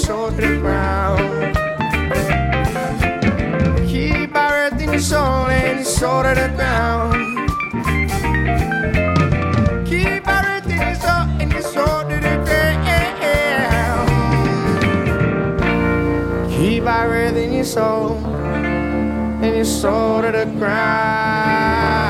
soul to the ground. Keep our earth in your soul and your soul to the ground. Keep our earth in your soul and your soul to the ground. Keep our earth in your soul and your soul to the ground.